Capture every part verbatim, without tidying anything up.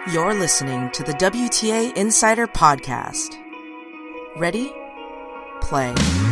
You're listening to the W T A Insider Podcast. Ready? Play.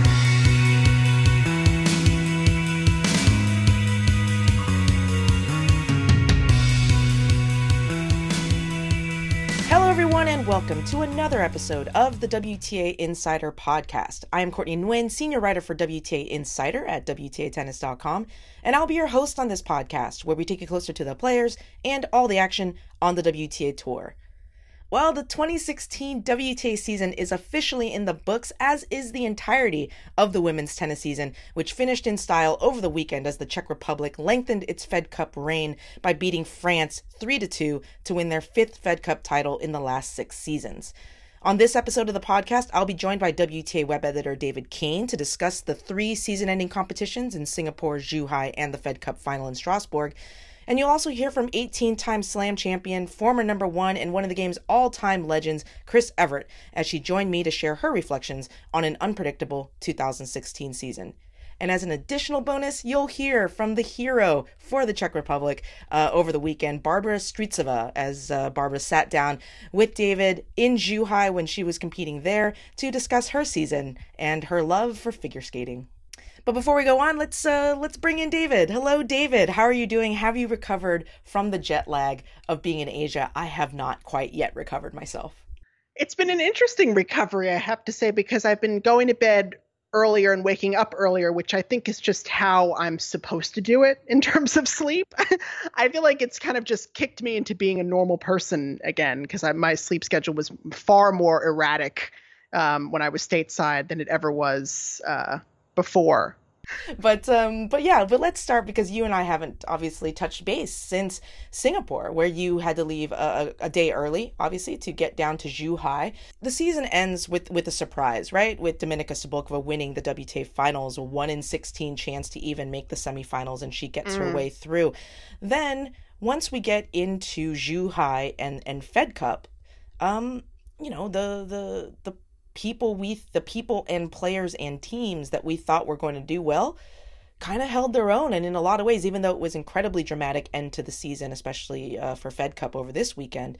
Hello, everyone, and welcome to another episode of the W T A Insider Podcast. I am Courtney Nguyen, senior writer for W T A Insider at W T A tennis dot com, and I'll be your host on this podcast, where we take you closer to the players and all the action on the W T A Tour. Well, the twenty sixteen W T A season is officially in the books, as is the entirety of the women's tennis season, which finished in style over the weekend as the Czech Republic lengthened its Fed Cup reign by beating France three to two to win their fifth Fed Cup title in the last six seasons. On this episode of the podcast, I'll be joined by W T A web editor David Kane to discuss the three season-ending competitions in Singapore, Zhuhai, and the Fed Cup final in Strasbourg. And you'll also hear from eighteen-time Slam champion, former number one, and one of the game's all-time legends, Chris Evert, as she joined me to share her reflections on an unpredictable two thousand sixteen season. And as an additional bonus, you'll hear from the hero for the Czech Republic uh, over the weekend, Barbara Strycova, as uh, Barbara sat down with David in Zhuhai when she was competing there to discuss her season and her love for figure skating. But before we go on, let's uh, let's bring in David. Hello, David. How are you doing? Have you recovered from the jet lag of being in Asia? I have not quite yet recovered myself. It's been an interesting recovery, I have to say, because I've been going to bed earlier and waking up earlier, which I think is just how I'm supposed to do it in terms of sleep. I feel like it's kind of just kicked me into being a normal person again, because my sleep schedule was far more erratic um, when I was stateside than it ever was uh, before. But um, but yeah, but let's start because you and I haven't obviously touched base since Singapore, where you had to leave a, a day early, obviously, to get down to Zhuhai. The season ends with, with a surprise, right? With Dominika Cibulkova winning the W T A finals, a one in sixteen chance to even make the semifinals, and she gets mm. her way through. Then, once we get into Zhuhai and, and Fed Cup, um, you know, the the the people we the people and players and teams that we thought were going to do well kind of held their own, and in a lot of ways, even though it was incredibly dramatic end to the season, especially uh, for Fed Cup over this weekend,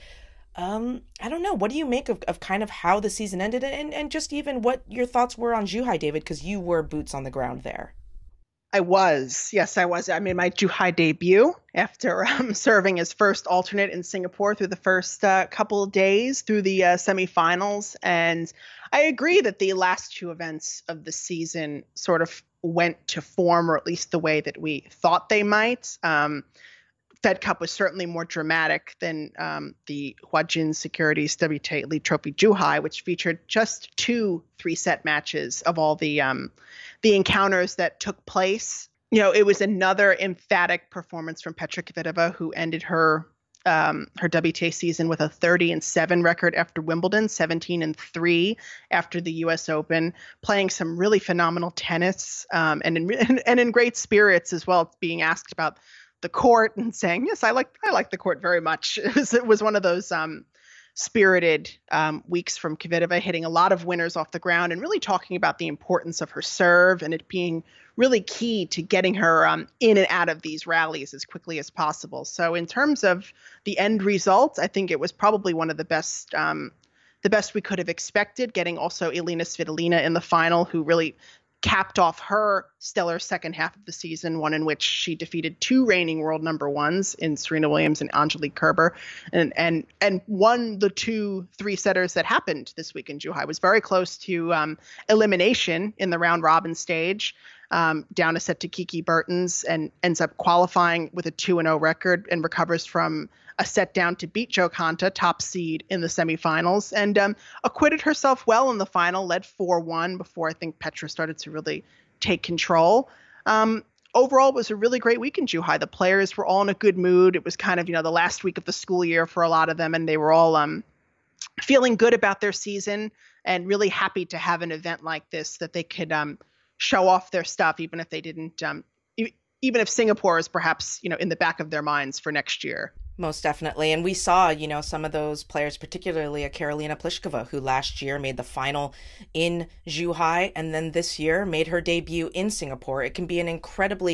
um I don't know, what do you make of, of kind of how the season ended, and, and just even what your thoughts were on Zhuhai, David, because you were boots on the ground there? I was. Yes, I was. I made my Zhuhai debut after um, serving as first alternate in Singapore through the first uh, couple of days through the uh, semifinals. And I agree that the last two events of the season sort of went to form, or at least the way that we thought they might. Um, Fed Cup was certainly more dramatic than um, the Huajin Securities W T A Elite Trophy Zhuhai, which featured just two three-set matches of all the um, the encounters that took place. You know, it was another emphatic performance from Petra Kvitova, who ended her um, her W T A season with a thirty and seven record after Wimbledon, seventeen and three after the U S Open, playing some really phenomenal tennis um, and in and in great spirits as well, being asked about the court and saying, yes, I like I like the court very much. It was, it was one of those um, spirited um, weeks from Kvitova, hitting a lot of winners off the ground and really talking about the importance of her serve and it being really key to getting her um, in and out of these rallies as quickly as possible. So in terms of the end result, I think it was probably one of the best um, the best we could have expected, getting also Elina Svitolina in the final, who really capped off her stellar second half of the season, one in which she defeated two reigning world number ones in Serena Williams and Angelique Kerber, and and and won the two three-setters that happened this week in Zhuhai. Was very close to um, elimination in the round robin stage, um, down a set to Kiki Bertens, and ends up qualifying with a two and oh record and recovers from a set down to beat Jo Konta, top seed in the semifinals, and um, acquitted herself well in the final, led four one before I think Petra started to really take control. Um, overall, it was a really great week in Zhuhai. The players were all in a good mood. It was kind of, you know, the last week of the school year for a lot of them, and they were all um, feeling good about their season and really happy to have an event like this that they could um, show off their stuff, even if they didn't, um, e- even if Singapore is perhaps, you know, in the back of their minds for next year. Most definitely. And we saw, you know, some of those players, particularly a Karolina Pliskova, who last year made the final in Zhuhai and then this year made her debut in Singapore. It can be an incredibly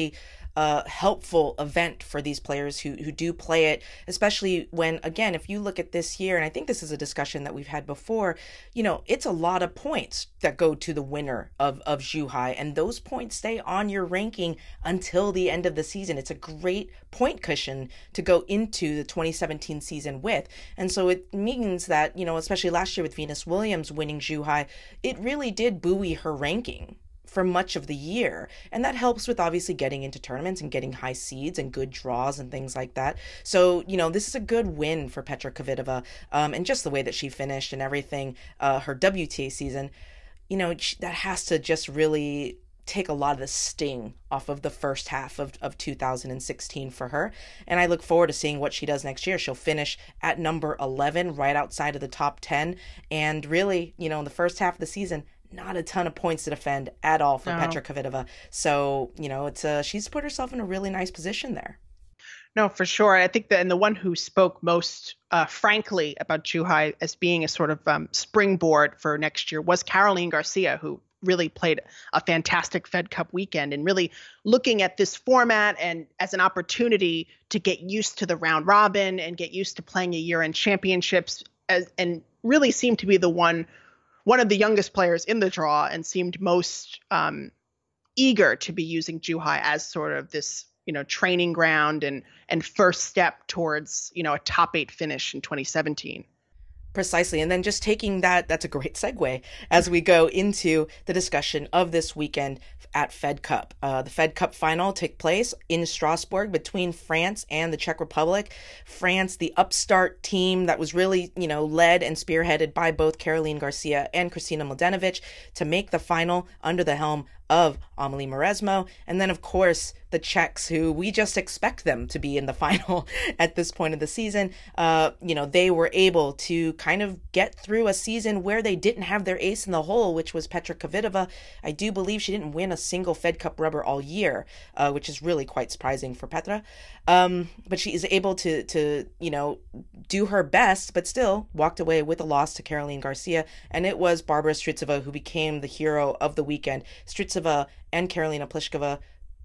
uh, helpful event for these players who, who do play it, especially when, again, if you look at this year, and I think this is a discussion that we've had before, you know, it's a lot of points that go to the winner of, of Zhuhai, and those points stay on your ranking until the end of the season. It's a great point cushion to go into the twenty seventeen season with. And so it means that, you know, especially last year with Venus Williams winning Zhuhai, it really did buoy her ranking for much of the year. And that helps with obviously getting into tournaments and getting high seeds and good draws and things like that. So, you know, this is a good win for Petra Kvitova, um, and just the way that she finished and everything, uh, her W T A season, you know, that has to just really take a lot of the sting off of the first half of, of two thousand sixteen for her. And I look forward to seeing what she does next year. She'll finish at number eleven, right outside of the top ten. And really, you know, in the first half of the season, not a ton of points to defend at all for no. Petra Kvitova. So, you know, it's uh, she's put herself in a really nice position there. No, for sure. I think that, and the one who spoke most uh, frankly about Zhuhai as being a sort of um, springboard for next year was Caroline Garcia, who really played a fantastic Fed Cup weekend, and really looking at this format and as an opportunity to get used to the round robin and get used to playing a year-end championships, as, and really seemed to be the one one of the youngest players in the draw, and seemed most um, eager to be using Zhuhai as sort of this, you know, training ground and and first step towards, you know, a top eight finish in twenty seventeen. Precisely. And then just taking that, that's a great segue as we go into the discussion of this weekend at Fed Cup. Uh, the Fed Cup final took place in Strasbourg between France and the Czech Republic. France, the upstart team that was really, you know, led and spearheaded by both Caroline Garcia and Kristina Mladenovic to make the final under the helm of Amelie Mauresmo. And then, of course, the Czechs, who we just expect them to be in the final at this point of the season. Uh, you know, they were able to kind of get through a season where they didn't have their ace in the hole, which was Petra Kvitova. I do believe she didn't win a single Fed Cup rubber all year, uh, which is really quite surprising for Petra. Um, but she is able to, to, you know, do her best, but still walked away with a loss to Caroline Garcia. And it was Barbara Strycova who became the hero of the weekend. Strycova and Karolina Pliskova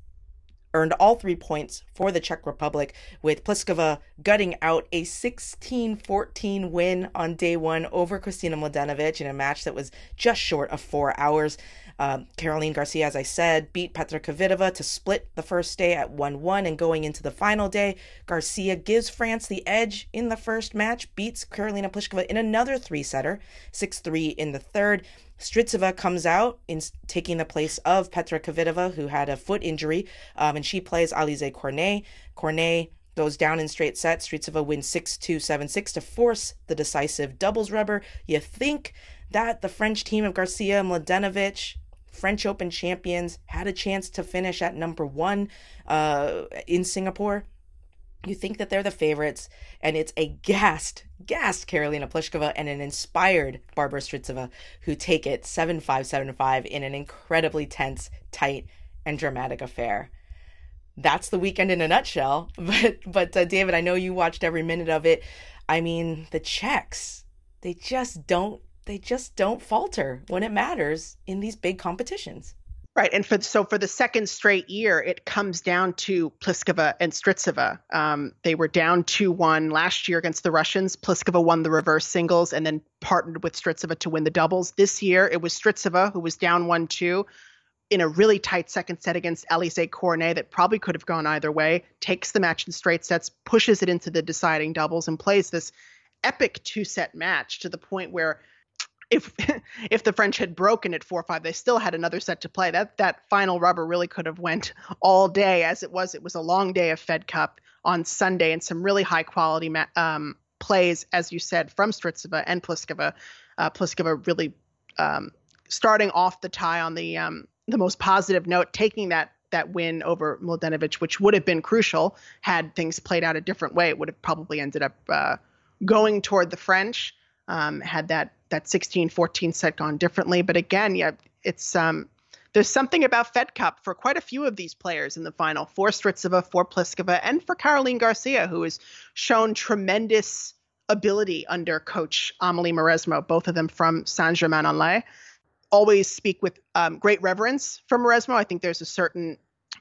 earned all three points for the Czech Republic, with Pliskova gutting out a sixteen fourteen win on day one over Kristina Mladenovic in a match that was just short of four hours. Um, Caroline Garcia, as I said, beat Petra Kvitova to split the first day at one one, and going into the final day, Garcia gives France the edge in the first match, beats Karolina Pliskova in another three-setter, six three in the third. Strycova comes out in taking the place of Petra Kvitova, who had a foot injury, um, and she plays Alizé Cornet. Cornet goes down in straight sets. Strycova wins six two, seven six to force the decisive doubles rubber. You think that the French team of Garcia, Mladenovic, French Open champions, had a chance to finish at number one uh, in Singapore. You think that they're the favorites, and it's a gassed, gassed Karolina Pliskova and an inspired Barbara Strycova who take it seven five, seven five in an incredibly tense, tight, and dramatic affair. That's the weekend in a nutshell. But, but uh, David, I know you watched every minute of it. I mean, the Czechs, they just don't, they just don't falter when it matters in these big competitions. Right. And for so for the second straight year, it comes down to Pliskova and Strycova. Um, they were down two one last year against the Russians. Pliskova won the reverse singles and then partnered with Strycova to win the doubles. This year, it was Strycova who was down one two in a really tight second set against Alizé Cornet that probably could have gone either way, takes the match in straight sets, pushes it into the deciding doubles, and plays this epic two-set match to the point where If if the French had broken at four five, they still had another set to play. That that final rubber really could have went all day. As it was, it was a long day of Fed Cup on Sunday, and some really high quality ma- um, plays, as you said, from Strycova and Pliskova. Uh, Pliskova really um, starting off the tie on the um, the most positive note, taking that that win over Mladenovic, which would have been crucial had things played out a different way. It would have probably ended up uh, going toward the French. Um, had that that sixteen fourteen set gone differently. But again, yeah, it's um, there's something about Fed Cup for quite a few of these players in the final, for Strycova, for Pliskova, and for Caroline Garcia, who has shown tremendous ability under coach Amelie Mauresmo, both of them from Saint-Germain-en-Laye. Always speak with um, great reverence for Mauresmo. I think there's a certain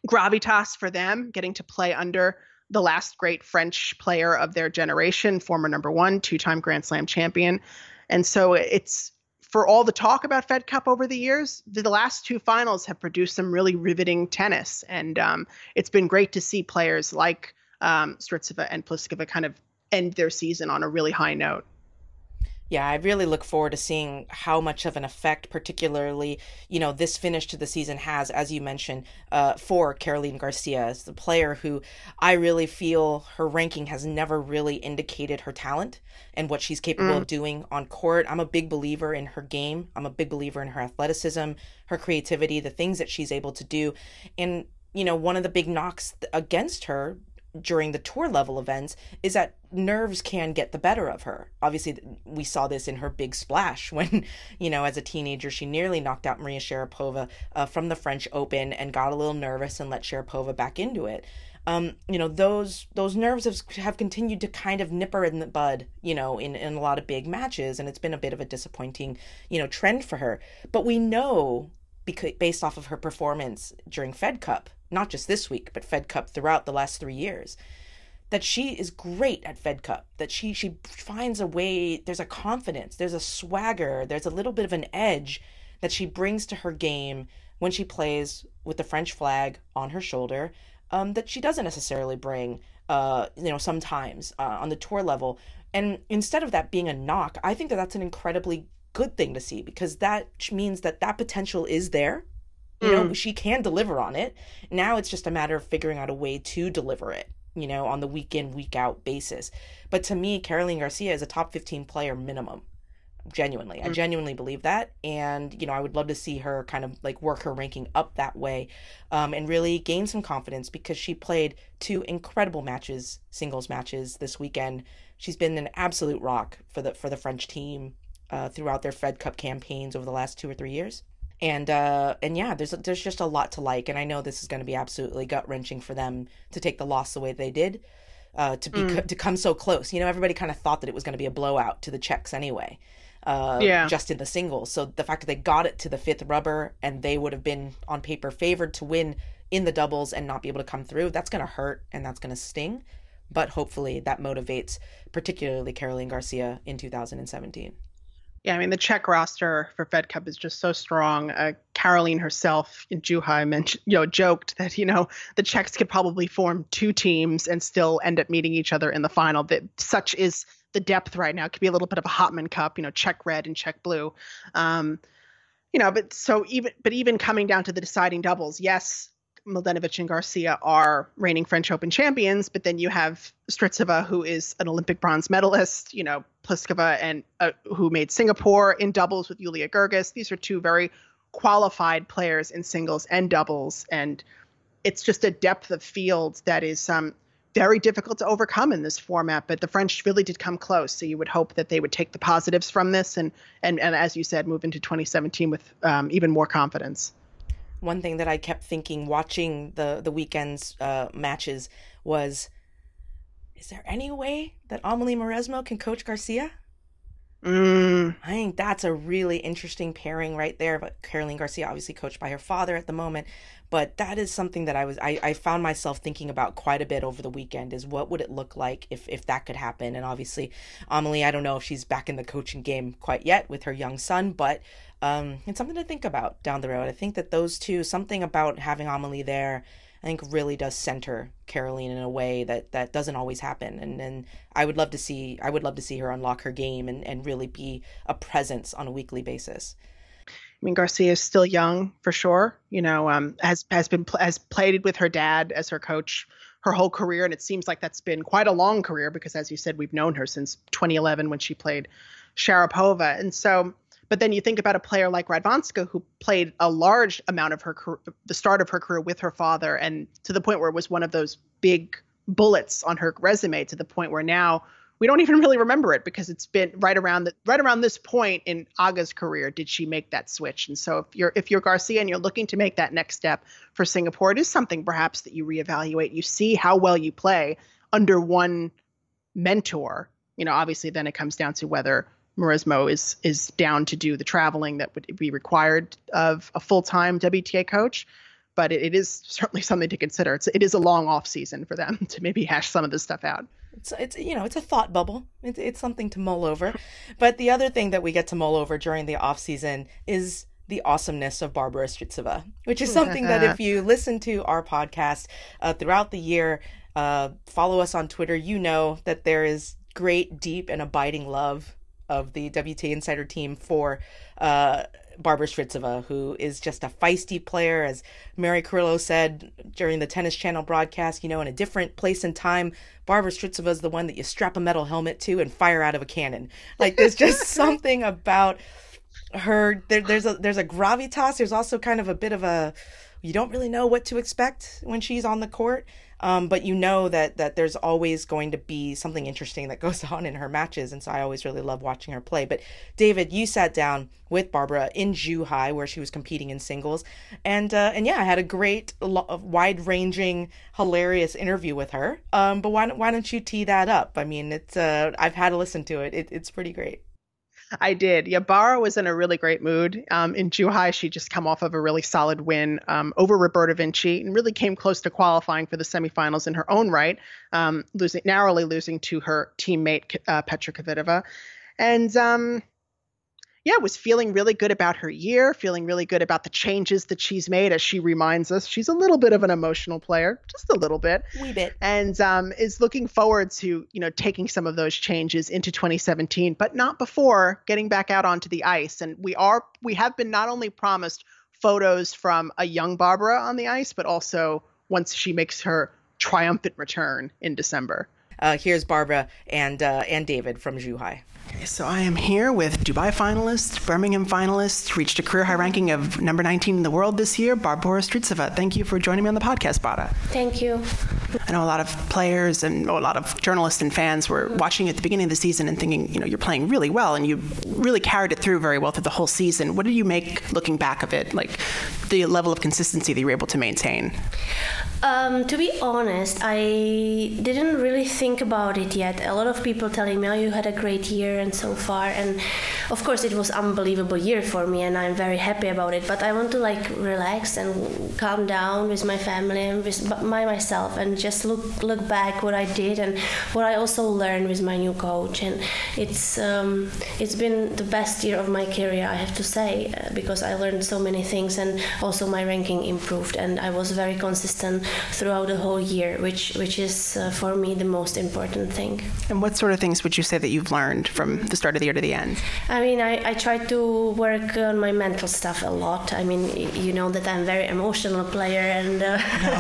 gravitas for them, getting to play under the last great French player of their generation, former number one, two-time Grand Slam champion. And so it's, for all the talk about Fed Cup over the years, the last two finals have produced some really riveting tennis. And um, it's been great to see players like um, Strycova and Pliskova kind of end their season on a really high note. Yeah, I really look forward to seeing how much of an effect, particularly, you know, this finish to the season has, as you mentioned, uh, for Caroline Garcia, as the player who I really feel her ranking has never really indicated her talent and what she's capable mm. of doing on court. I'm a big believer in her game. I'm a big believer in her athleticism, her creativity, the things that she's able to do. And, you know, one of the big knocks against her during the tour level events is that nerves can get the better of her. Obviously, we saw this in her big splash when, you know, as a teenager, she nearly knocked out Maria Sharapova uh, from the French Open and got a little nervous and let Sharapova back into it. Um, you know, those those nerves have, have continued to kind of nip her in the bud, you know, in, in a lot of big matches. And it's been a bit of a disappointing, you know, trend for her. But we know, because based off of her performance during Fed Cup, not just this week, but Fed Cup throughout the last three years, that she is great at Fed Cup, that she she finds a way, there's a confidence, there's a swagger, there's a little bit of an edge that she brings to her game when she plays with the French flag on her shoulder, um, that she doesn't necessarily bring, uh, you know, sometimes uh, on the tour level. And instead of that being a knock, I think that that's an incredibly good thing to see, because that means that that potential is there. You know, mm. she can deliver on it. Now it's just a matter of figuring out a way to deliver it, you know, on the week in, week out basis. But to me, Caroline Garcia is a top fifteen player minimum. Genuinely. Mm. I genuinely believe that. And, you know, I would love to see her kind of like work her ranking up that way um, and really gain some confidence, because she played two incredible matches, singles matches this weekend. She's been an absolute rock for the for the French team uh, throughout their Fed Cup campaigns over the last two or three years. And uh, and yeah, there's there's just a lot to like, and I know this is going to be absolutely gut wrenching for them to take the loss the way they did, uh, to be mm. to come so close. You know, everybody kind of thought that it was going to be a blowout to the Czechs anyway, uh, yeah. just in the singles. So the fact that they got it to the fifth rubber and they would have been on paper favored to win in the doubles and not be able to come through, that's going to hurt and that's going to sting. But hopefully that motivates particularly Caroline Garcia in two thousand seventeen. Yeah, I mean, the Czech roster for Fed Cup is just so strong. Uh, Caroline herself in Zhuhai mentioned, you know, joked that, you know, the Czechs could probably form two teams and still end up meeting each other in the final. That such is the depth right now. It could be a little bit of a Hopman Cup, you know, Czech red and Czech blue. Um, you know, but so even, but even coming down to the deciding doubles, yes, Mladenovic and Garcia are reigning French Open champions, but then you have Strycova, who is an Olympic bronze medalist, you know, Pliskova, and uh, who made Singapore in doubles with Julia Gerges. These are two very qualified players in singles and doubles, and it's just a depth of field that is um, very difficult to overcome in this format. But the French really did come close, so you would hope that they would take the positives from this and, and, and as you said, move into twenty seventeen with um, even more confidence. One thing that I kept thinking watching the, the weekend's uh, matches was, is there any way that Amelie Mauresmo can coach Garcia? Mm. I think that's a really interesting pairing right there. But Caroline Garcia, obviously coached by her father at the moment. But that is something that I was I, I found myself thinking about quite a bit over the weekend, is what would it look like if, if that could happen? And obviously, Amelie, I don't know if she's back in the coaching game quite yet with her young son, but um, it's something to think about down the road. I think that those two, something about having Amelie there, I think really does center Caroline in a way that, that doesn't always happen. And and I would love to see I would love to see her unlock her game and, and really be a presence on a weekly basis. I mean, Garcia is still young for sure. You know, um, has has been has played with her dad as her coach her whole career, and it seems like that's been quite a long career because, as you said, we've known her since twenty eleven when she played Sharapova. And so, but then you think about a player like Radwanska, who played a large amount of her the start of her career with her father, and to the point where it was one of those big bullets on her resume, to the point where now we don't even really remember it because it's been right around the, right around this point in Aga's career did she make that switch. And so if you're if you're Garcia and you're looking to make that next step for Singapore, it is something perhaps that you reevaluate. You see how well you play under one mentor. You know, obviously then it comes down to whether Mauresmo is is down to do the traveling that would be required of a full-time W T A coach. but it, it is certainly something to consider. It's, it is a long off season for them to maybe hash some of this stuff out. It's, it's you know, it's a thought bubble. It's, it's something to mull over. But the other thing that we get to mull over during the off season is the awesomeness of Barbara Strycova, which is something that if you listen to our podcast uh, throughout the year, uh, follow us on Twitter, you know that there is great, deep, and abiding love of the W T A Insider team for uh, Barbara Strycova, who is just a feisty player. As Mary Carrillo said during the Tennis Channel broadcast, you know, in a different place and time, Barbara Strycova is the one that you strap a metal helmet to and fire out of a cannon. Like, there's just something about her. There, there's a there's a gravitas. There's also kind of a bit of a, you don't really know what to expect when she's on the court. Um, but you know that that there's always going to be something interesting that goes on in her matches. And so I always really love watching her play. But David, you sat down with Barbara in Zhuhai, where she was competing in singles. And uh, and yeah, I had a great, wide-ranging, hilarious interview with her. Um, but why, why don't you tee that up? I mean, it's uh, I've had to listen to it. it. It's pretty great. I did. Yeah, Bara was in a really great mood. Um, in Zhuhai, she'd just come off of a really solid win um, over Roberta Vinci and really came close to qualifying for the semifinals in her own right, um, losing narrowly losing to her teammate uh, Petra Kvitova. And um, yeah, was feeling really good about her year, feeling really good about the changes that she's made. As she reminds us, she's a little bit of an emotional player, just a little bit. Wee bit. And um, is looking forward to, you know, taking some of those changes into twenty seventeen, but not before getting back out onto the ice. And we are, we have been not only promised photos from a young Barbara on the ice, but also once she makes her triumphant return in December. Uh, here's Barbara and uh, and David from Zhuhai. Okay, so I am here with Dubai finalist, Birmingham finalist, reached a career high ranking of number nineteen in the world this year, Barbara Strycova. Thank you for joining me on the podcast, Bada. Thank you. I know a lot of players and a lot of journalists and fans were watching at the beginning of the season and thinking, you know, you're playing really well and you really carried it through very well through the whole season. What did you make looking back of it, like the level of consistency that you were able to maintain? Um, to be honest, I didn't really think about it yet. A lot of people telling me, oh, you had a great year and so far. And of course, it was an unbelievable year for me and I'm very happy about it. But I want to like relax and calm down with my family and with my myself and just look look back what I did and what I also learned with my new coach. And it's um, it's been the best year of my career, I have to say, uh, because I learned so many things and also my ranking improved and I was very consistent throughout the whole year, which which is uh, for me the most important thing. And what sort of things would you say that you've learned from the start of the year to the end? I mean, I, I try to work on my mental stuff a lot. I mean, you know that I'm a very emotional player and uh,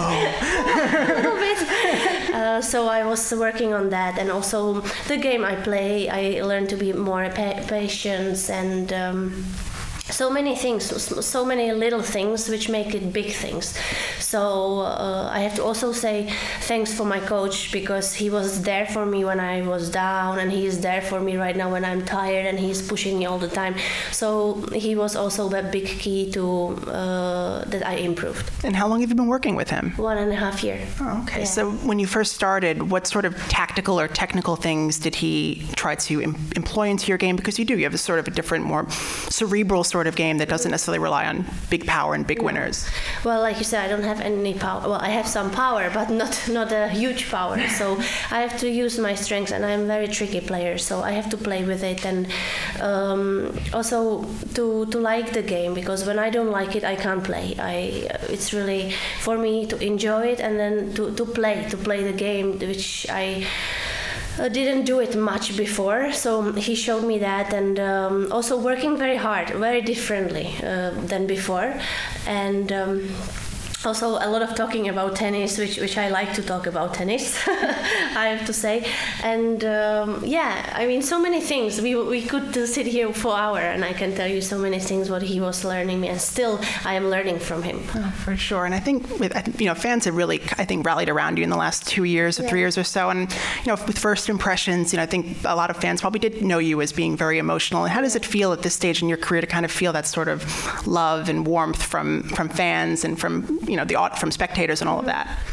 a little bit. Uh, so I was working on that, and also the game I play, I learned to be more pa- patient and. Um, So many things, so many little things which make it big things. So uh, I have to also say thanks for my coach because he was there for me when I was down and he is there for me right now when I'm tired and he's pushing me all the time. So he was also a big key to uh, that I improved. And how long have you been working with him? One and a half year. Oh, okay. Yeah. So when you first started, what sort of tactical or technical things did he try to em- employ into your game? Because you do, you have a sort of a different, more cerebral sort of game that doesn't necessarily rely on big power and big no. winners. Well, like you said, I don't have any power. Well, I have some power, but not not a huge power. So I have to use my strengths, and I'm a very tricky player. So I have to play with it, and um, also to to like the game, because when I don't like it, I can't play. I it's really for me to enjoy it and then to, to play to play the game, which I. I didn't do it much before, so he showed me that, and um, also working very hard, very differently uh, than before, and um, also a lot of talking about tennis, which which I like to talk about tennis, I have to say, and um, yeah, I mean so many things. We we could sit here for hours, and I can tell you so many things what he was learning me, and still I am learning from him. Oh, for sure, and I think with you know fans have really I think rallied around you in the last two years or yeah. three years or so, and you know with first impressions, you know I think a lot of fans probably did know you as being very emotional. And how does it feel at this stage in your career to kind of feel that sort of love and warmth from from fans and from you know the from spectators and all of that?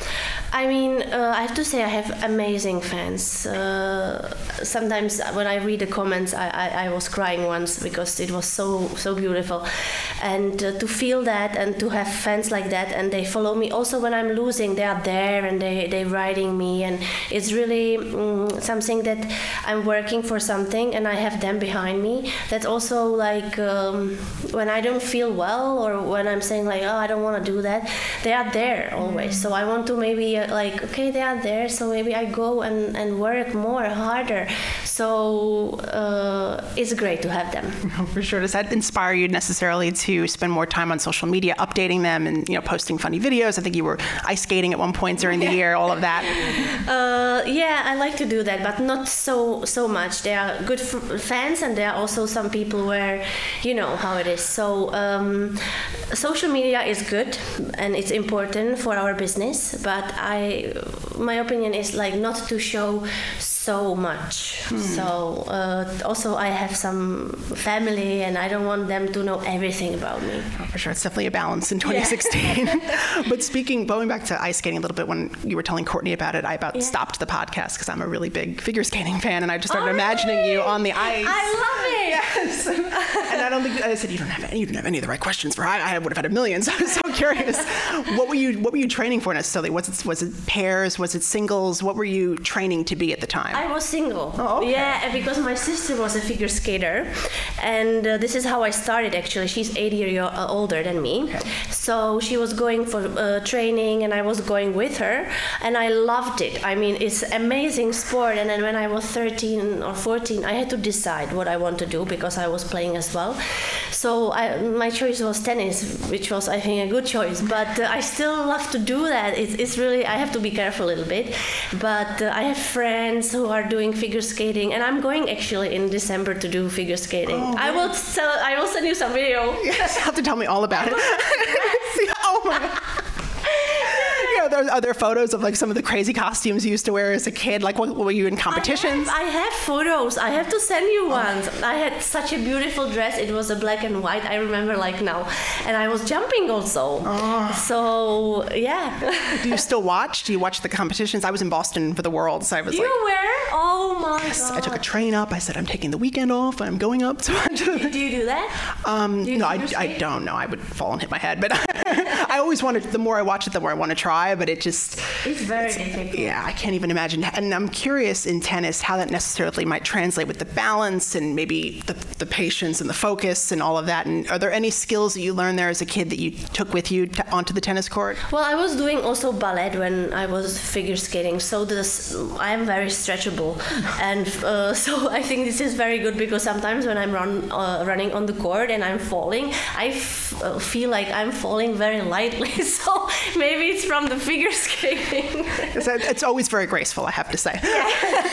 I mean, uh, I have to say I have amazing fans. Uh, sometimes when I read the comments, I, I, I was crying once because it was so so beautiful. And uh, to feel that and to have fans like that, and they follow me. Also when I'm losing, they are there and they, they're writing me. And it's really um, something that I'm working for something and I have them behind me. That's also like um, when I don't feel well or when I'm saying like, oh, I don't want to do that, they are there always. Mm. So I want to maybe uh, like, okay, they are there, so maybe I go and, and work more, harder. So uh, it's great to have them. Oh, for sure. Does that inspire you necessarily to spend more time on social media, updating them and, you know, posting funny videos? I think you were ice skating at one point during the year, all of that. Uh, yeah, I like to do that, but not so so much. There are good f- fans and there are also some people where, you know, how it is. So um, social media is good and it's important for our business, but I, my opinion is like not to show so much. Hmm. So uh, also I have some family and I don't want them to know everything about me. Oh, for sure. It's definitely a balance in twenty sixteen. Yeah. But speaking, going back to ice skating a little bit, when you were telling Courtney about it, I about yeah. stopped the podcast because I'm a really big figure skating fan and I just started oh, imagining really? you on the ice. I love it. Yes. And I don't think, I said, you don't have any, you don't have any of the right questions for, I, I would have had a million. So I was so curious. What were you, what were you training for necessarily? Was it, was it pairs? Was it singles? What were you training to be at the time? I was single. Oh, okay. Yeah, because my sister was a figure skater, and uh, this is how I started. Actually, she's eight years uh, older than me, okay. So she was going for uh, training, and I was going with her, and I loved it. I mean, it's amazing sport. And then when I was thirteen or fourteen, I had to decide what I want to do because I was playing as well. So I, my choice was tennis, which was, I think, a good choice. But uh, I still love to do that. It's, it's really, I have to be careful a little bit. But uh, I have friends who are doing figure skating, and I'm going actually in December to do figure skating. Oh, I will tell, I will send you some video. Yes, you have to tell me all about it. Oh my God. You know, there, are there photos of like some of the crazy costumes you used to wear as a kid? Like, what, were you in competitions? I have, I have photos. I have to send you ones. Oh. I had such a beautiful dress. It was a black and white. I remember like now, and I was jumping also. Oh. So yeah. Do you still watch? Do you watch the competitions? I was in Boston for the World, so I was you like, you were? Oh my yes, God. I took a train up. I said, I'm taking the weekend off. I'm going up. So do you do that? Um, do you no, I, I don't know. I would fall and hit my head, but I always wanted. The more I watch it, the more I want to try. But it just it's very it's, difficult. Yeah, I can't even imagine. And I'm curious in tennis how that necessarily might translate with the balance and maybe the, the patience and the focus and all of that. And are there any skills that you learned there as a kid that you took with you to, onto the tennis court? Well, I was doing also ballet when I was figure skating, so this I am very stretchable, and uh, so I think this is very good because sometimes when I'm run, uh, running on the court and I'm falling, I f- uh, feel like I'm falling very lightly. So maybe it's from the figure skating. It's always very graceful, I have to say. Yeah.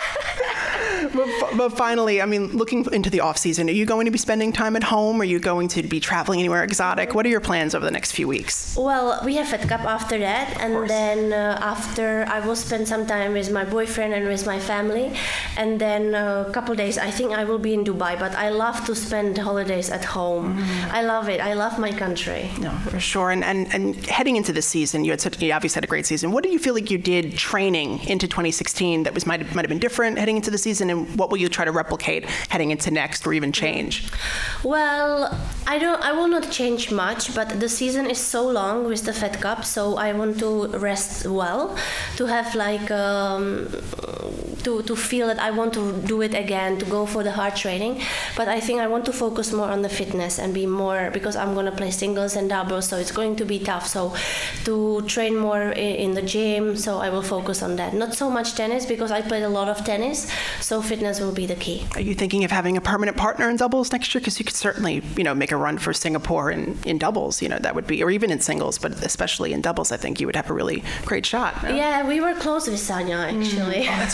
But, but finally, I mean, looking into the off season, are you going to be spending time at home? Are you going to be traveling anywhere exotic? What are your plans over the next few weeks? Well, we have Fed Cup after that, and then uh, after I will spend some time with my boyfriend and with my family, and then uh, a couple days I think I will be in Dubai. But I love to spend holidays at home. Mm. I love it. I love my country. No, for sure. And and, and heading into this season, you had such, you obviously had a great season. What do you feel like you did training into twenty sixteen that was might might have been different heading into the season? And what will you try to replicate heading into next or even change? Well, I don't I will not change much, but the season is so long with the Fed Cup, so I want to rest well, to have like um, to to feel that I want to do it again, to go for the hard training. But I think I want to focus more on the fitness and be more, because I'm going to play singles and doubles, so it's going to be tough. So to train more in the gym, so I will focus on that. Not so much tennis, because I played a lot of tennis, so fitness will be the key. Are you thinking of having a permanent partner in doubles next year? Because you could certainly, you know, make a run for Singapore in, in doubles, you know, that would be, or even in singles, but especially in doubles, I think you would have a really great shot. No? Yeah, we were close with Sanya, actually. Mm. Oh, that's right.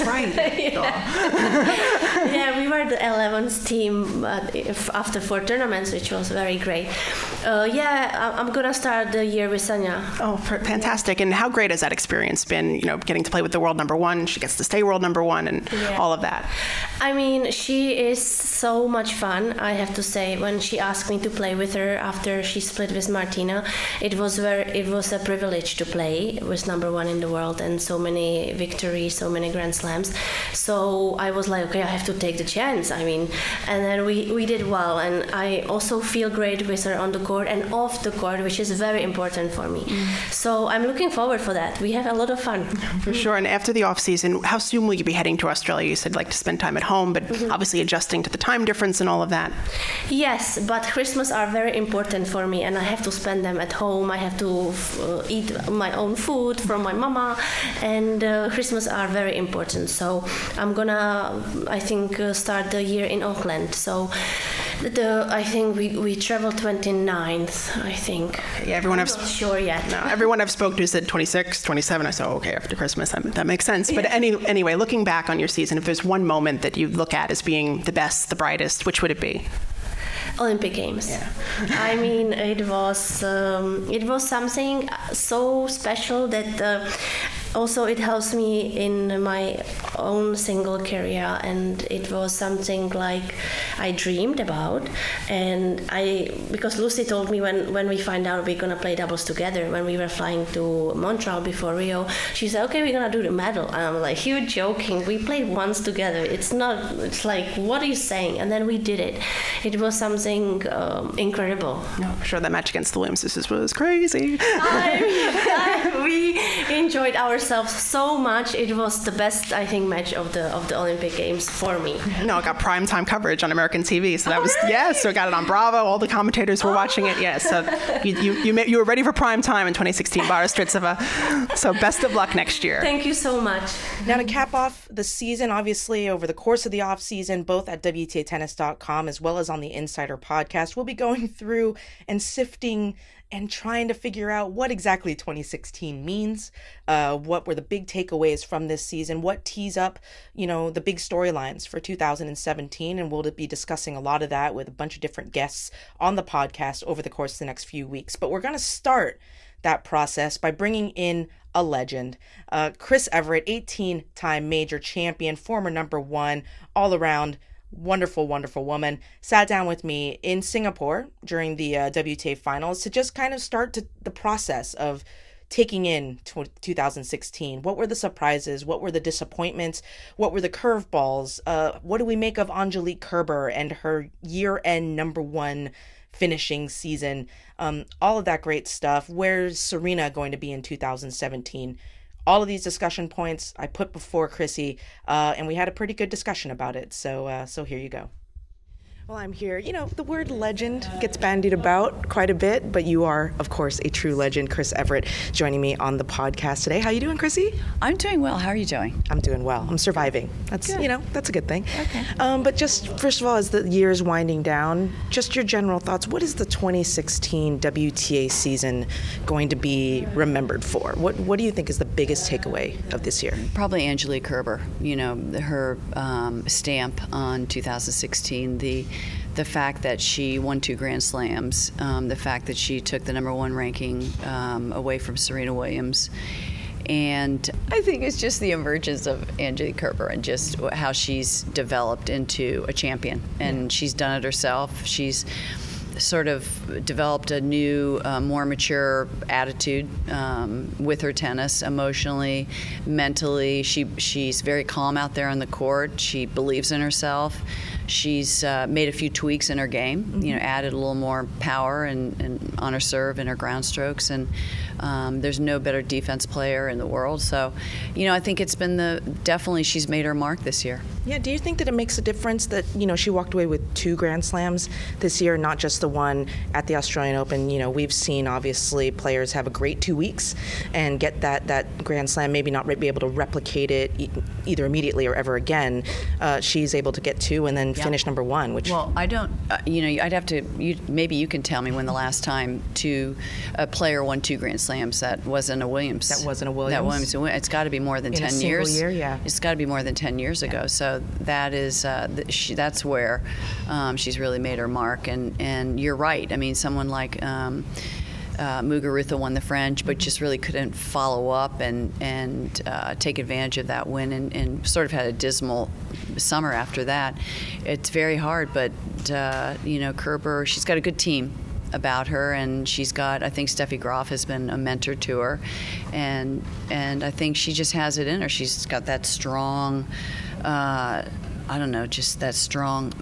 Yeah, we were the eleventh team uh, if after four tournaments, which was very great. Uh, yeah, I'm gonna start the year with Sanya. Oh, fantastic! And how great has that experience been? You know, getting to play with the world number one. She gets to stay world number one, and yeah. all of that. I mean, she is so much fun. I have to say, when she asked me to play with her after she split with Martina, it was very, it was a privilege to play with number one in the world and so many victories, so many Grand Slams. So I was like, okay, I have to take the chance. I mean, and then we, we did well, and I also feel great with her on the court and off the court, which is very important for me. Mm. So I'm looking forward for that. We have a lot of fun. For sure. And after the off season, how soon will you be heading to Australia? You said like to spend time at home, but mm-hmm. obviously adjusting to the time difference and all of that. Yes, but Christmas are very important for me, and I have to spend them at home. I have to uh, eat my own food from my mama, and uh, Christmas are very important. So I'm gonna, I think, uh, start the year in Auckland. So the I think we, we travel twenty-ninth, I think. Yeah, everyone I'm I've not sure yet. No, everyone I've spoken to said twenty-six, twenty-seven. I said, oh, okay, after Christmas, that, that makes sense. But yeah. any, anyway, looking back on your season, if there's one moment that you look at as being the best, the brightest, which would it be? Olympic Games. Yeah. I mean, it was um, it was something so special that uh, also it helps me in my own single career, and it was something like I dreamed about. And I, because Lucy told me when, when we find out we're gonna play doubles together, when we were flying to Montreal before Rio, she said, okay, we're gonna do the medal. And I'm like, you're joking, we played once together. It's not, it's like, what are you saying? And then we did it. It was something um, incredible. No, for sure, that match against the Williamses was crazy. I, I, we enjoyed ourselves so much. It was the best, I think, match of the of the Olympic Games for me. No, it got primetime coverage on American T V, so that oh, was really? yes. So it got it on Bravo. All the commentators were oh. watching it. Yes, so you you you, you were ready for prime time in twenty sixteen, Bara Strycova. So best of luck next year. Thank you so much. Now to cap off the season, obviously over the course of the off season, both at W T A tennis dot com as well as on the Insider podcast, we'll be going through and sifting and trying to figure out what exactly twenty sixteen means, uh, what were the big takeaways from this season, what tees up, you know, the big storylines for two thousand seventeen, and we'll be discussing a lot of that with a bunch of different guests on the podcast over the course of the next few weeks. But we're going to start that process by bringing in a legend. Uh, Chris Evert, eighteen-time major champion, former number one, all around wonderful, wonderful woman, sat down with me in Singapore during the uh, W T A finals to just kind of start to, the process of taking in two thousand sixteen. What were the surprises? What were the disappointments? What were the curveballs? Uh, what do we make of Angelique Kerber and her year-end number one finishing season? Um, all of that great stuff. Where's Serena going to be in two thousand seventeen? All of these discussion points I put before Chrissy, uh, and we had a pretty good discussion about it. So, uh, so here you go. Well, I'm here. You know, the word legend gets bandied about quite a bit, but you are, of course, a true legend. Chris Evert joining me on the podcast today. How you doing, Chrissy? I'm doing well. How are you doing? I'm doing well. I'm surviving. That's, good. You know, that's a good thing. Okay. Um, but just, first of all, as the year's winding down, just your general thoughts. What is the twenty sixteen W T A season going to be remembered for? What What do you think is the biggest takeaway of this year? Probably Angelique Kerber. You know, her um, stamp on two thousand sixteen, the the fact that she won two Grand Slams, um, the fact that she took the number one ranking um, away from Serena Williams. And I think it's just the emergence of Angelique Kerber and just how she's developed into a champion. And yeah. she's done it herself. She's sort of developed a new, uh, more mature attitude um, with her tennis, emotionally, mentally. She she's very calm out there on the court. She believes in herself. She's uh, made a few tweaks in her game, mm-hmm. you know, added a little more power and, and on her serve and her ground strokes. And um, there's no better defense player in the world. So, you know, I think it's been the, definitely she's made her mark this year. Yeah, do you think that it makes a difference that, you know, she walked away with two Grand Slams this year, not just the one at the Australian Open? You know, we've seen, obviously, players have a great two weeks and get that, that Grand Slam, maybe not be able to replicate it e- either immediately or ever again. Uh, she's able to get two and then and Yeah. finish number one. Which Well, I don't. Uh, you know, I'd have to. You, maybe you can tell me when the last time two a player won two Grand Slams that wasn't a Williams. That wasn't a Williams. That Williams. It's got to be more than In a ten single years. year, yeah. It's got to be more than ten years ago. So that is. Uh, th- she, that's where um, she's really made her mark. And and you're right. I mean, someone like. Um, Uh, Muguruza won the French, but just really couldn't follow up and and uh, take advantage of that win, and, and sort of had a dismal summer after that. It's very hard, but uh, you know, Kerber, she's got a good team about her, and she's got. I think Steffi Graf has been a mentor to her, and and I think she just has it in her. She's got that strong, uh, I don't know, just that strong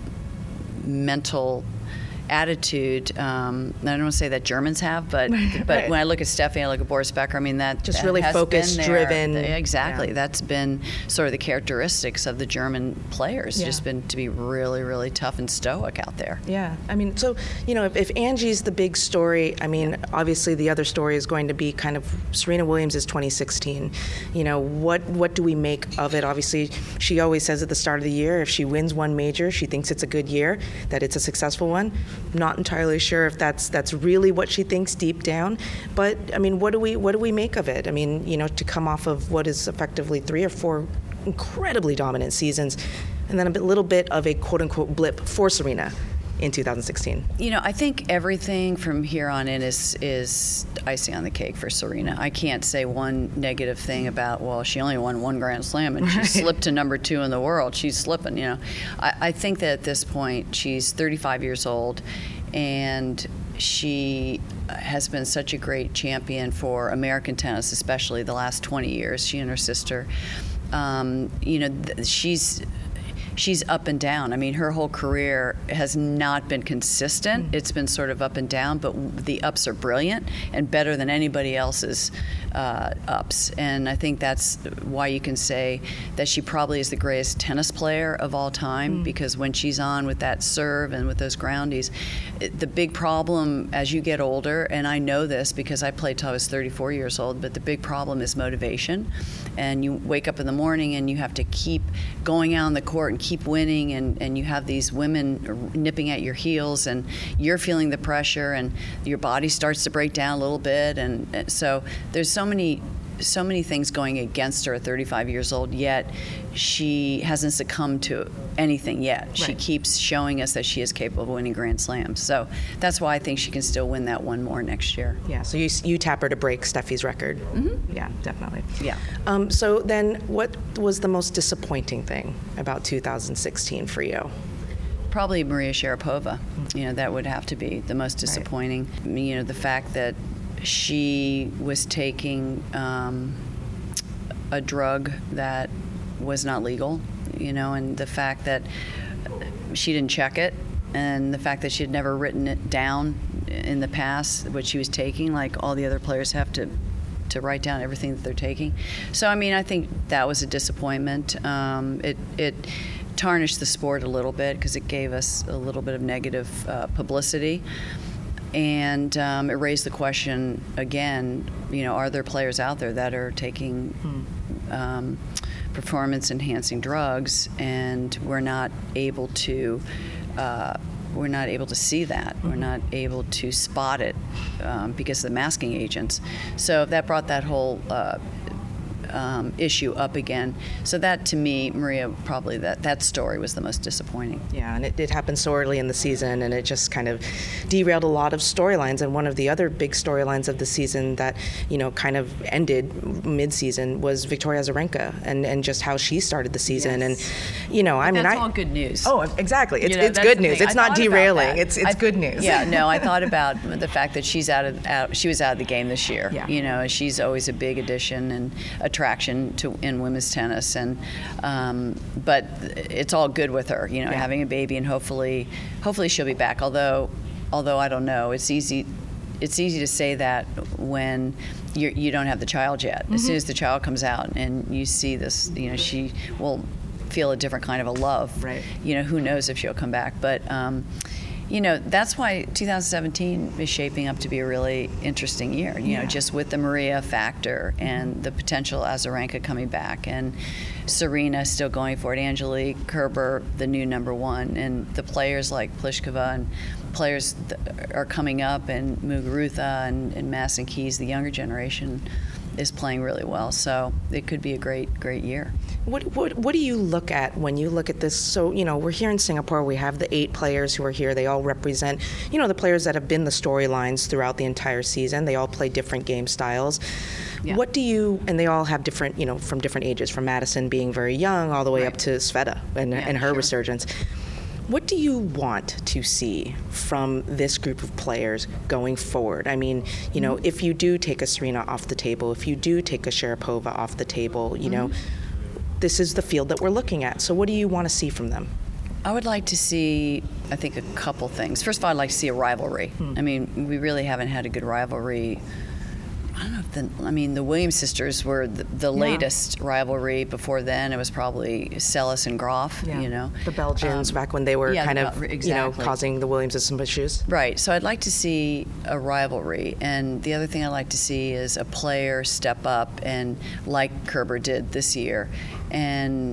mental attitude. Um, I don't want to say that Germans have, but but Right. when I look at Steffi, I look at Boris Becker. I mean that Just that really has focused, been there. driven. Exactly, Yeah. that's been sort of the characteristics of the German players. Yeah. Just been to be really, really tough and stoic out there. Yeah, I mean, so, you know, if, if Angie's the big story, I mean, obviously the other story is going to be kind of Serena Williams is twenty sixteen. You know, what what do we make of it? Obviously, she always says at the start of the year, if she wins one major, she thinks it's a good year, that it's a successful one. Not entirely sure if that's that's really what she thinks deep down, but I mean, what do we what do we make of it? I mean, you know, to come off of what is effectively three or four incredibly dominant seasons, and then a bit, little bit of a quote unquote blip for Serena in two thousand sixteen. You know, I think everything from here on in is is icing on the cake for Serena. I can't say one negative thing about, well, she only won one Grand Slam and she Right. slipped to number two in the world. She's slipping, you know. I, I think that at this point, she's thirty-five years old, and she has been such a great champion for American tennis, especially the last twenty years, she and her sister. Um, you know, th- she's she's up and down. I mean, her whole career has not been consistent. Mm. It's been sort of up and down, but the ups are brilliant and better than anybody else's uh, ups. And I think that's why you can say that she probably is the greatest tennis player of all time, mm. because when she's on with that serve and with those groundies, it, the big problem as you get older, and I know this because I played till I was thirty-four years old, but the big problem is motivation. And you wake up in the morning and you have to keep going out on the court and keep winning, and, and you have these women nipping at your heels, and you're feeling the pressure, and your body starts to break down a little bit, and, and so there's so many so many things going against her at thirty-five years old, yet she hasn't succumbed to anything yet. Right. She keeps showing us that she is capable of winning Grand Slams. So that's why I think she can still win that one more next year. Yeah, so you, you tap her to break Steffi's record. Mm-hmm. Yeah, definitely. Yeah. Um, so then what was the most disappointing thing about two thousand sixteen for you? Probably Maria Sharapova. You know, that would have to be the most disappointing. Right. You know, the fact that she was taking um, a drug that was not legal, you know, and the fact that she didn't check it, and the fact that she had never written it down in the past, what she was taking, like all the other players have to to write down everything that they're taking. So, I mean, I think that was a disappointment. Um, it, it tarnished the sport a little bit because it gave us a little bit of negative uh, publicity. And um, it raised the question again, you know, are there players out there that are taking hmm. um, performance-enhancing drugs, and we're not able to uh, we're not able to see that. Mm-hmm. We're not able to spot it um, because of the masking agents. So that brought that whole uh, Um, issue up again. So that, to me, Maria, probably that, that story was the most disappointing. Yeah, and it, it happened so early in the season, and it just kind of derailed a lot of storylines. And one of the other big storylines of the season that, you know, kind of ended mid-season was Victoria Azarenka, and, and just how she started the season. Yes. And, you know, I but mean, that's I, all good news. Oh, exactly. It's, you know, it's good news. Thing. It's I not derailing. It's it's I, good news. Yeah, no, I thought about the fact that she's out of out, she was out of the game this year. Yeah. You know, she's always a big addition and attraction to in women's tennis, and um, but it's all good with her, you know, yeah. having a baby, and hopefully, hopefully she'll be back. Although, although I don't know, it's easy, it's easy to say that when you're, you don't have the child yet. Mm-hmm. As soon as the child comes out and you see this, you know, she will feel a different kind of a love. Right. You know, who knows if she'll come back, but. Um, you know, that's why two thousand seventeen is shaping up to be a really interesting year, you yeah. know, just with the Maria factor and the potential Azarenka coming back and Serena still going for it, Angelique Kerber, the new number one, and the players like Pliskova and players that are coming up, and Muguruza and, and Madison Keys, the younger generation, is playing really well. So it could be a great, great year. What, what what do you look at when you look at this? So, you know, we're here in Singapore. We have the eight players who are here. They all represent, you know, the players that have been the storylines throughout the entire season. They all play different game styles. Yeah. What do you, and they all have different, you know, from different ages, from Madison being very young all the way right. up to Sveta and, yeah, and her sure. resurgence. What do you want to see from this group of players going forward? I mean, you know, mm-hmm. if you do take a Serena off the table, if you do take a Sharapova off the table, you mm-hmm. know, this is the field that we're looking at. So what do you want to see from them? I would like to see, I think, a couple things. First of all, I'd like to see a rivalry. Hmm. I mean, we really haven't had a good rivalry. I don't know if the, I mean, the Williams sisters were the, the yeah. latest rivalry. Before then, it was probably Celis and Graf, yeah. you know. The Belgians, um, back when they were yeah, kind of, exactly. you know, causing the Williamses some issues. Right. So I'd like to see a rivalry. And the other thing I'd like to see is a player step up, and like Kerber did this year, and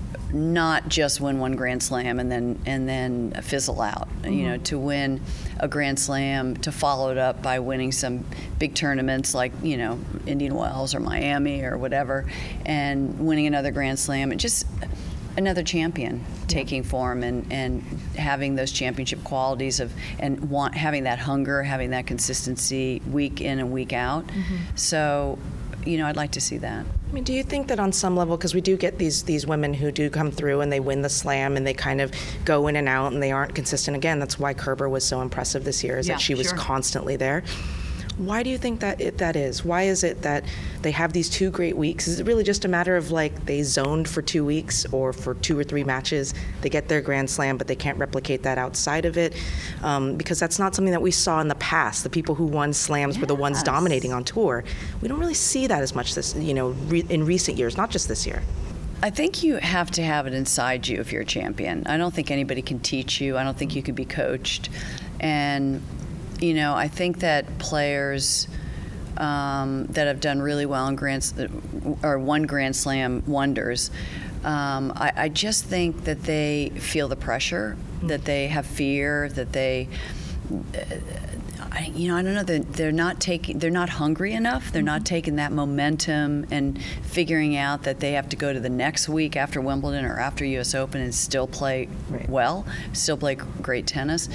not just win one Grand Slam and then and then fizzle out. Mm-hmm. You know, to win a Grand Slam, to follow it up by winning some big tournaments like, you know, Indian Wells or Miami or whatever, and winning another Grand Slam, and just another champion taking yeah. form, and, and having those championship qualities of, and want having that hunger, having that consistency week in and week out. Mm-hmm. So, you know, I'd like to see that. I mean, do you think that on some level, because we do get these these women who do come through and they win the slam and they kind of go in and out and they aren't consistent again? That's why Kerber was so impressive this year, is yeah, that she was sure. constantly there. Why do you think that it, that is? Why is it that they have these two great weeks? Is it really just a matter of like they zoned for two weeks or for two or three matches, they get their Grand Slam, but they can't replicate that outside of it? Um, because that's not something that we saw in the past. The people who won slams yes. were the ones dominating on tour. We don't really see that as much this, you know, re- in recent years, not just this year. I think you have to have it inside you if you're a champion. I don't think anybody can teach you. I don't think you can be coached. And you know, I think that players um, that have done really well in Grand or won Grand Slam wonders, um, I, I just think that they feel the pressure, mm-hmm. that they have fear, that they, uh, I, you know, I don't know, they're, they're not taking, they're not hungry enough. They're mm-hmm. not taking that momentum and figuring out that they have to go to the next week after Wimbledon or after U S Open and still play right. well, still play great tennis.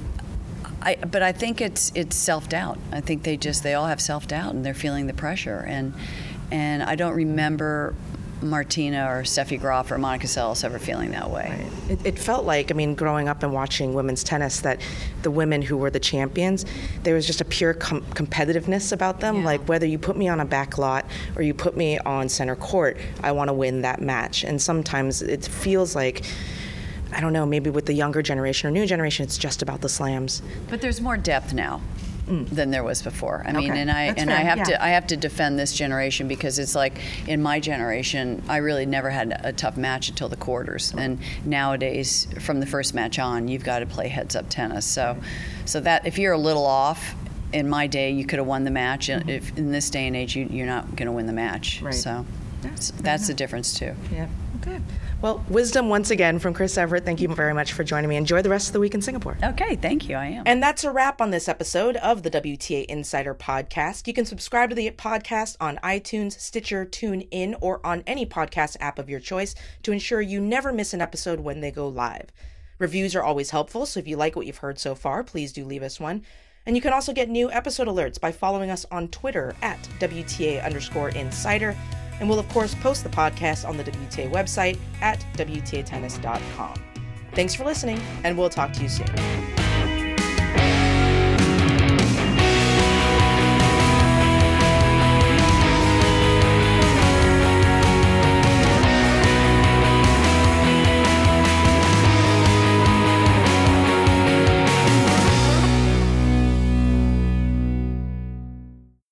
I, but I think it's it's self-doubt. I think they just they all have self-doubt and they're feeling the pressure, and and I don't remember Martina or Steffi Graf or Monica Seles ever feeling that way. Right. It, it felt like, I mean, growing up and watching women's tennis, that the women who were the champions, there was just a pure com- competitiveness about them. Yeah. Like, whether you put me on a back lot or you put me on center court, I want to win that match. And sometimes it feels like, I don't know, maybe with the younger generation or new generation, it's just about the slams. But there's more depth now mm. than there was before. I mean, okay. and I That's and fair. I have yeah. to I have to defend this generation, because it's like in my generation, I really never had a tough match until the quarters. Right. And nowadays, from the first match on, you've got to play heads-up tennis. So, right. so that if you're a little off, in my day, you could have won the match. And mm-hmm. if in this day and age, you, you're not going to win the match. Right. So that's, that's the difference too. Yeah. Okay. Well, wisdom once again from Chris Evert. Thank you very much for joining me. Enjoy the rest of the week in Singapore. Okay, thank you. I am. And that's a wrap on this episode of the W T A Insider Podcast. You can subscribe to the podcast on iTunes, Stitcher, TuneIn, or on any podcast app of your choice to ensure you never miss an episode when they go live. Reviews are always helpful, so if you like what you've heard so far, please do leave us one. And you can also get new episode alerts by following us on Twitter at W T A underscore Insider. And we'll, of course, post the podcast on the W T A website at W T A tennis dot com. Thanks for listening, and we'll talk to you soon.